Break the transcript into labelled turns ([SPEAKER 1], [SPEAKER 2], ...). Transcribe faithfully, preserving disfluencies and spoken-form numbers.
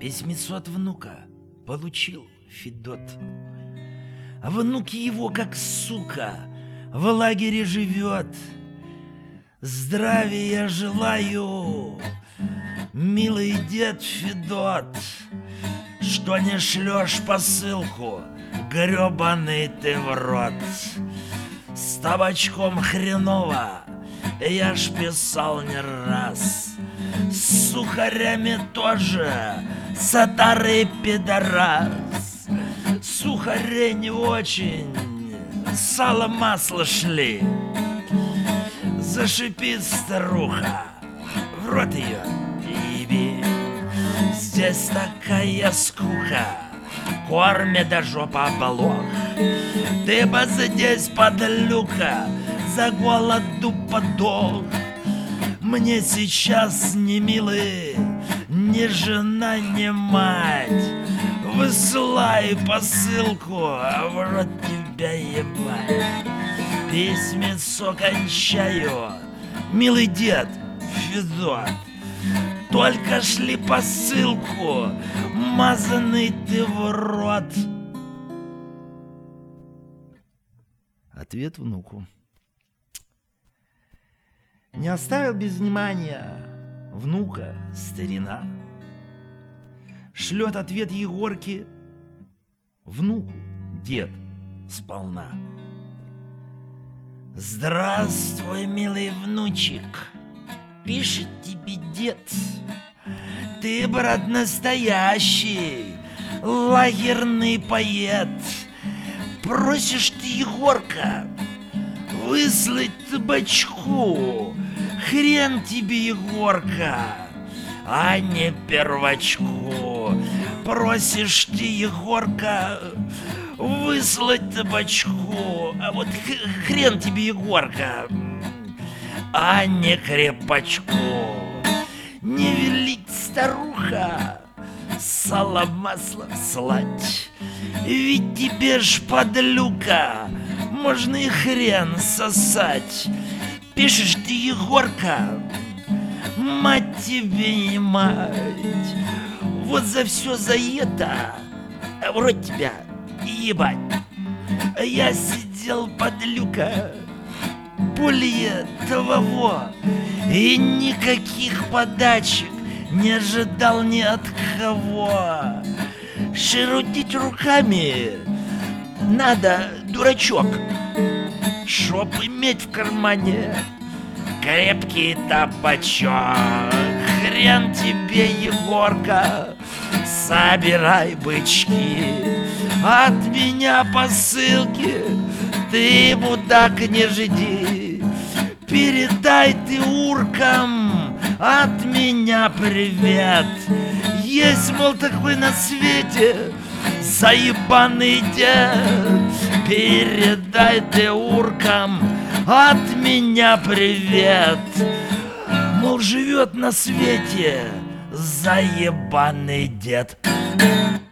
[SPEAKER 1] Письмецо от внука получил Федот. А внук его, как сука, в лагере живет. Здравия желаю, милый дед Федот, что не шлешь посылку, гребаный ты в рот. С табачком хреново, я ж писал не раз. С сухарями тоже, сатары пидорас. Сухари не очень, сало масло шли. Зашипит старуха, в рот ее еби. Здесь такая скука, кормя до жопа блох. Ты бы здесь, подлюка, за голоду подох. Мне сейчас не милый, ни жена, ни мать. Высылай посылку, а в рот тебя ебать. Письмецо кончаю, милый дед Федот. Только шли посылку, мазанный ты в рот. Ответ внуку. Не оставил без внимания внука старина. Шлет ответ Егорке внуку дед сполна. Здравствуй, милый внучек, пишет тебе дед. Ты, брат, настоящий лагерный поэт. Просишь ты, Егорка, выслать табачку. Хрен тебе, Егорка, а не первочку. Просишь ты, Егорка, выслать табачку. А вот хрен тебе, Егорка, а не крепачку. Не велить, старуха, сало масло слать. Ведь тебе ж, подлюка, можно и хрен сосать. Пишешь ты, Егорка, мать тебе не мать. Вот за все за это в рот тебя ебать. Я сидел, подлюка, более того, и никаких подачек не ожидал ни от кого. Шерудить руками надо, дурачок, чтоб иметь в кармане крепкий табачок. Хрен тебе, Егорка, собирай бычки. От меня посылки ты, мудак, не жди. Передай ты уркам от меня привет. Есть, мол, такой на свете заебанный дед. Передай ты уркам от меня привет. Мол, живет на свете заебанный дед.